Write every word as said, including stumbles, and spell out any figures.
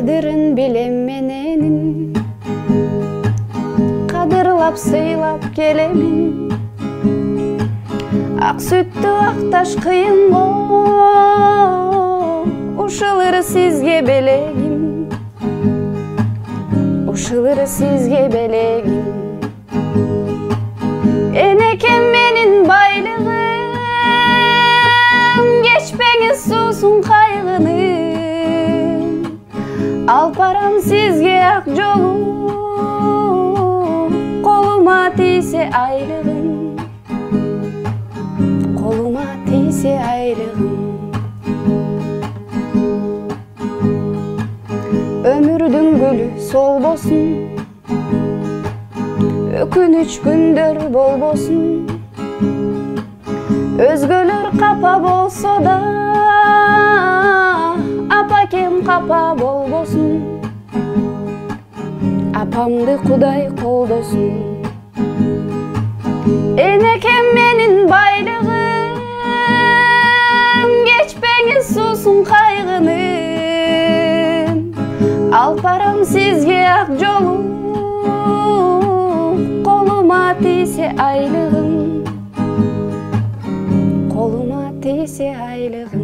кадырын билем мененин, кадырлап сыйлап келемин. Ак сүттү акташ кыйын го, ушулыр сизге белегим, ушулыр сизге белегим. Энекем менин байлыгым, кечпеңиз суусун кайгынын, алып барам сизге ак жолу, колума тийсе айлыгым, колума тийсе айлыгым. Өмүрдүн гүлү солбосун, өкүнүч күндөр болбосун. Өзгөлөр капа болсо да, апакем капа болбосун. Апамды Кудай колдосун. Энекем менин байлыгым, кечпеңиз суусун кайгынын, алып барам сизге ак жолу, колума тийсе айлыгым, колума тийсе айлыгым.